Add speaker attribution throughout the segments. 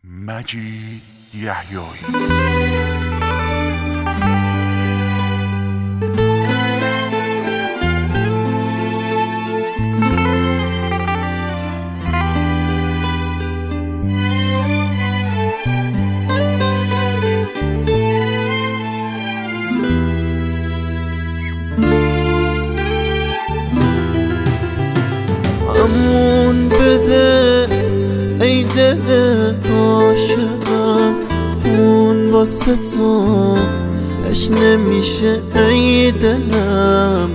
Speaker 1: مجید یحیایی.
Speaker 2: امون بده ای دل عاشقم، اون واسه تو اش نمیشه ای دلم،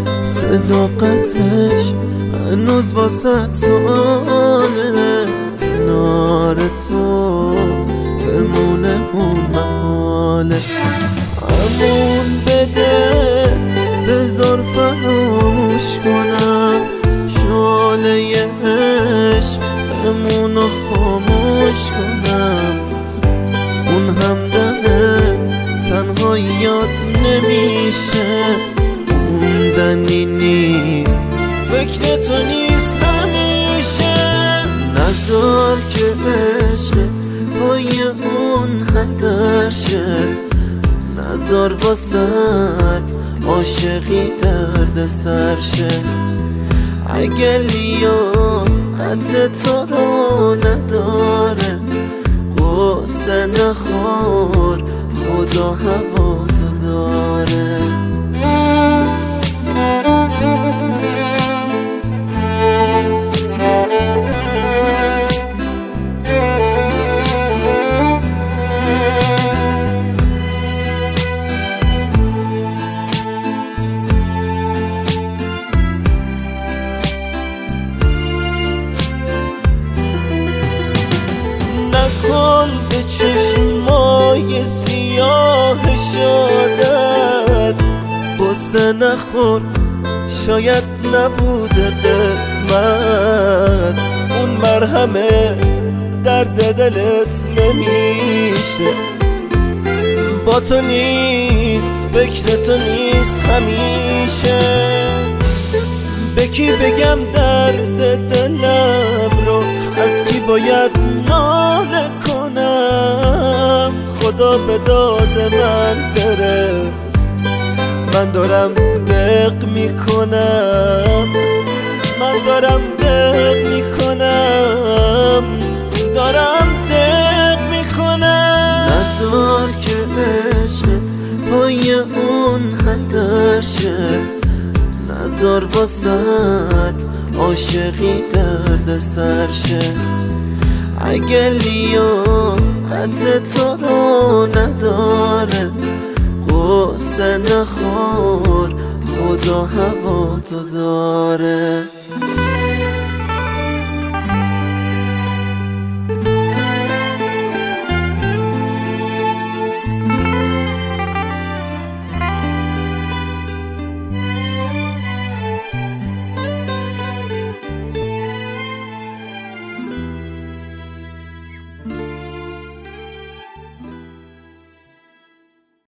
Speaker 2: صداقتش هنوز واسه سواله، کنار تو بمونه اون محاله. امون بده بذار فراموش کنم، شعله عشقمونو خاموش کنم، اون همدمه تنهاییات نمیشه، موندنی نیست فکر تو نیست همیشه. نذار که عشقت پای اون خطر شه، نذار واسد عاشقی درد سر شه. اگه لیاقت تو رو نداره غصه نخور، خدا هوا تو داره. نکن به چشمای سیاه شادت غصه نخور، شاید نبوده قسمت، اون مرهمه درد دلت نمیشه، با تو نیست فکر تو نیست همیشه. به کی بگم درد دلم رو، از کی باید ناله کنم، خدا به داد من برس، من دارم دق میکنم، من دارم دق میکنم، دارم دق میکنم. نذار که عشقت پای اون خطر شه، نذار واسد عاشقی درد سر شه. اگه لیاقت تو رو نداره غصه نخور، خدا هوا تو داره.